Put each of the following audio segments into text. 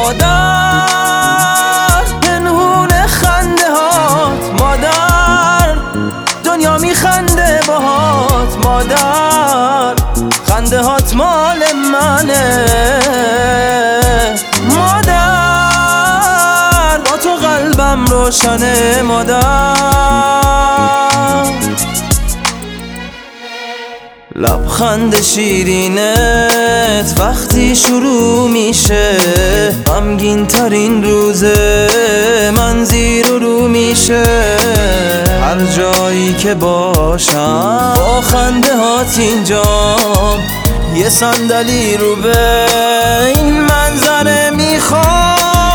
مادر پنهون خنده هات، مادر دنیا میخنده باهات، مادر خنده هات مال منه، مادر با تو قلبم روشنه، مادر لبخند شیرینت وقتی شروع میشه، غمگین ترین روز من زیر و رو میشه، هر جایی که باشم با خنده هات اینجام، یه صندلی رو به این منظره میخوام،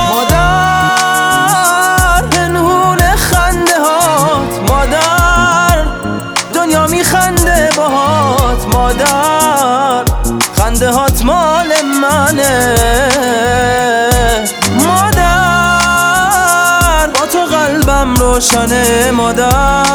مادر پنهون خنده هات، مادر دنیا میخنده باهات، مادر خنده هات مال منه، مادر با تو قلبم روشنه، مادر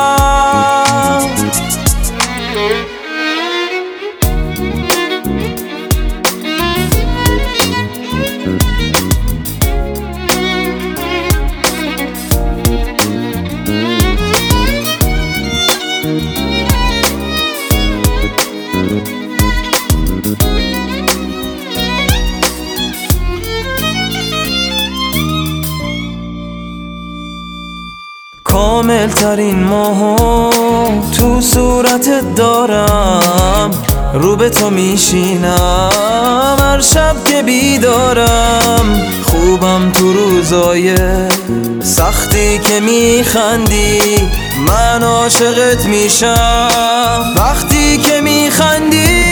کامل ترین ماهو تو صورتت دارم، رو به تو میشینم هر شب که بیدارم، خوبم تو روزای سختی که میخندی، من عاشقت میشم وقتی که میخندی،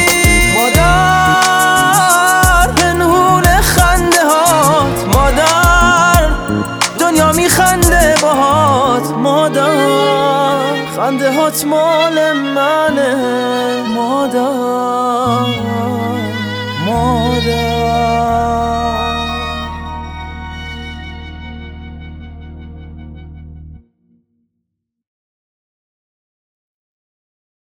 مادر پنهون خنده هات، مادر دنیا میخنده باهات، مادر خنده هات مال منه، مادر